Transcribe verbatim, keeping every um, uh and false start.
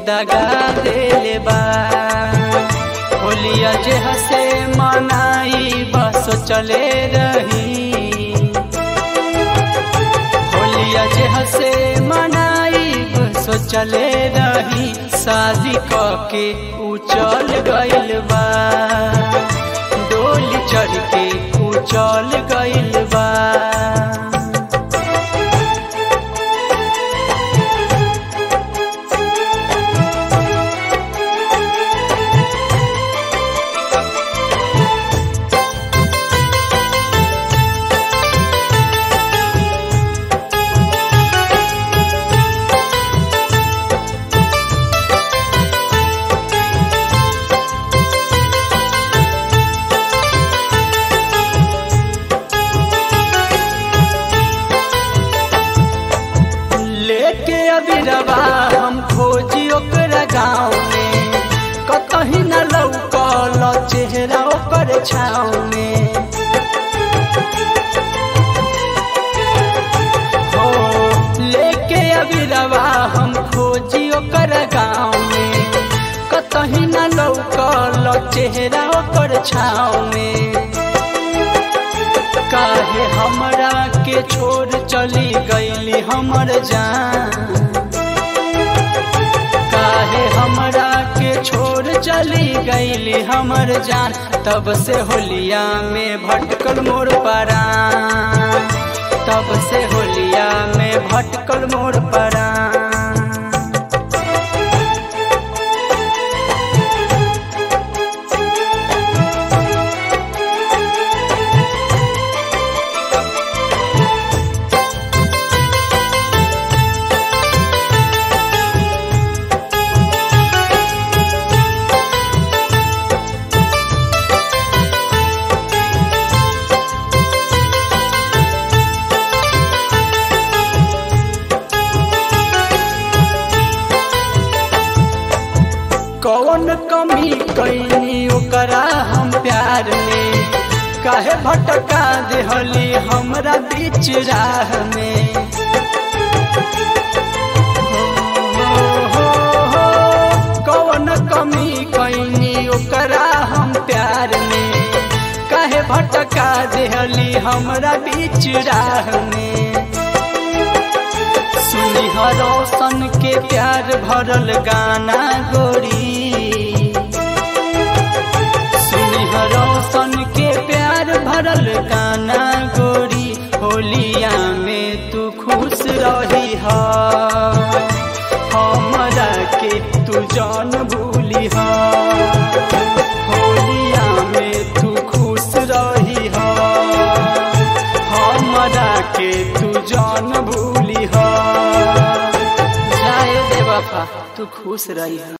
दगा देले बा। होलिया जे हसे मनाई बस चले रही, होलिया जे हसे मनाई बस चले रही। शादी करके ऊ चल गइल बा, डोली चढ़ के ऊ चल गइल बा। लेके अबिरवा हम खोजी ओकरा गाँव में, कतही न लौकल चेहरा ओकर छाँव में। हो लेके अबिरवा हम खोजी ओकरा गाँव में, कतही न लौकल चेहरा ओकर छाँव में। काहे हमरा के छोड़ चली गईली हमर जान, काहे हमरा के छोड़ चली गईली हमर जान। तब से होलिया में भटकल मोर परान, तब से होलिया में भटकल मोर परान। कौन कमी कैनी ओकरा हम प्यार में, काहे भटका देहली हमरा बीच राह में। हो, हो, हो, कौन कमी कैनी ओकरा हम प्यार में, काहे भटका देहली हमरा बीच राह में। सुनी रोशन के प्यार भरल गाना गोरी, सुनी रोशन के प्यार भरल गाना गोरी। होलिया में तू खुश रही हा, हमरा के तू जान भूली हा। होलिया में तू खुश रही हा, हमरा के तू जान भूली हा। तू खुश रही।